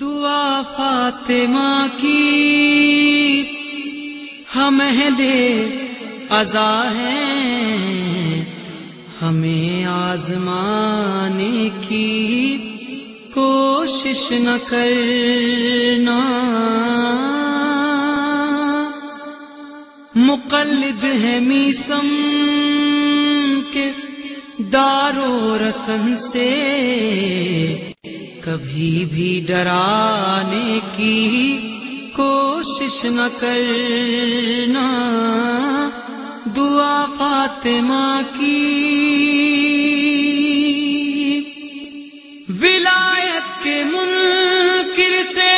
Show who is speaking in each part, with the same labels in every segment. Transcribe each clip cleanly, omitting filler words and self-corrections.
Speaker 1: دعا فاطمہ کی ہم اہل عزا ہیں، ہمیں آزمانے کی کوشش نہ کرنا، مقلد ہے میسم کے دار و رسم سے، کبھی بھی ڈرانے کی کوشش نہ کرنا، دعا فاطمہ کی ولایت کے منکر سے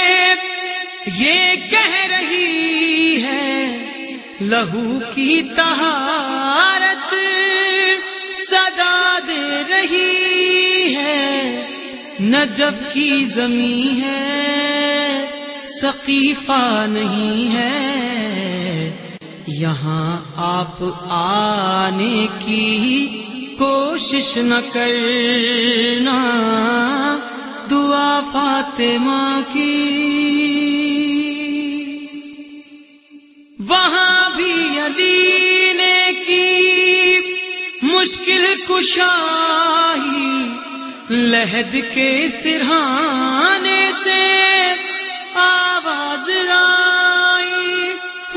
Speaker 1: یہ کہہ رہی ہے، لہو کی طہارت صدا دے رہی ہے، نجف کی زمین ہے سقیفہ نہیں ہے، یہاں آپ آنے کی کوشش نہ کرنا، دعا فاطمہ کی وہاں بھی علی نے کی مشکل کشائی، لحد کے سرہانے سے آواز آئی،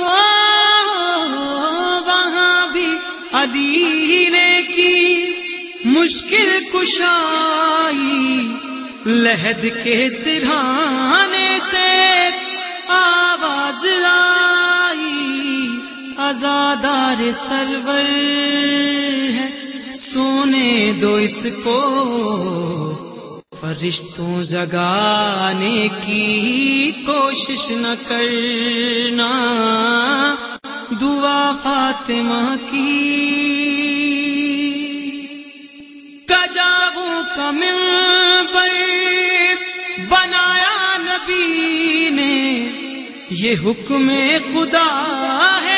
Speaker 1: وہاں بھی علی نے کی مشکل کشائی، لحد کے سرہانے سے آواز آئی، عزادار سرور ہے سونے دو اس کو، فرشتوں جگانے کی کوشش نہ کرنا، دعا فاطمہ کی کجاووں کا منبر بنایا نبی نے، یہ حکم خدا ہے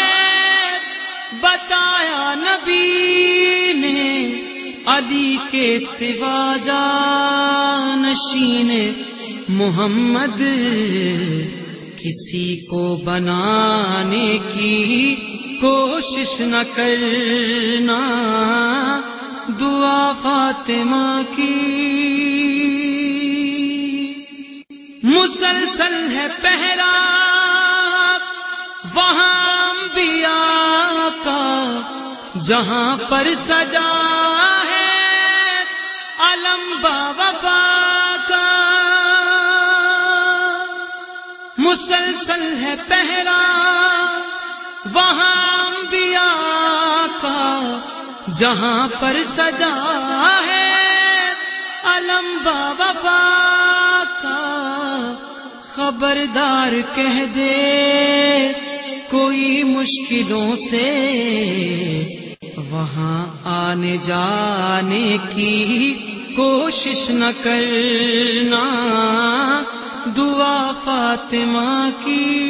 Speaker 1: بتایا نبی نے، علی کے سوا جانشین محمد کسی کو بنانے کی کوشش نہ کرنا، دعا فاطمہ کی مسلسل ہے پہرا وہاں انبیاء کا، جہاں پر سجا ہے علم باوفا کا، مسلسل ہے پہرا وہاں انبیاء کا، جہاں پر سجا ہے علم باوفا کا، خبردار کہہ دے کوئی مشکلوں سے وہاں آنے جانے کی کوشش نہ کرنا، دعا فاطمہ کی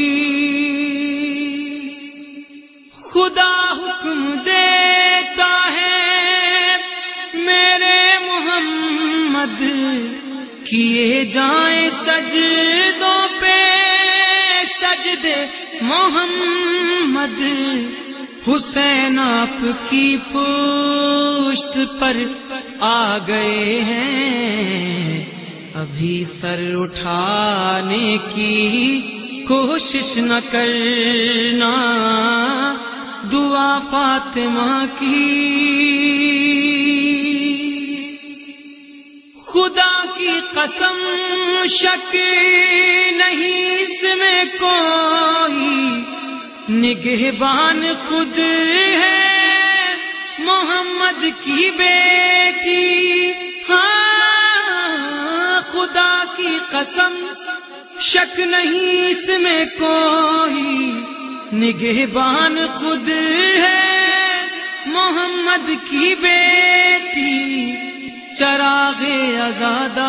Speaker 1: خدا حکم دیتا ہے میرے محمد کیے جائیں سجدوں پہ سجدے محمد، حسین آپ کی پشت پر آ گئے ہیں، ابھی سر اٹھانے کی کوشش نہ کرنا، دعا فاطمہ کی خدا کی قسم شک نہیں اس میں کوئی، نگہبان خود ہے محمد کی بیٹی، ہاں خدا کی قسم شک نہیں اس میں کوئی، نگہبان خود ہے محمد کی بیٹی، چراغ عزاداری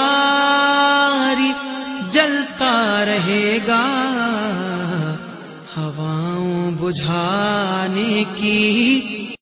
Speaker 1: جلتا رہے گا، ہواؤں بجھانے کی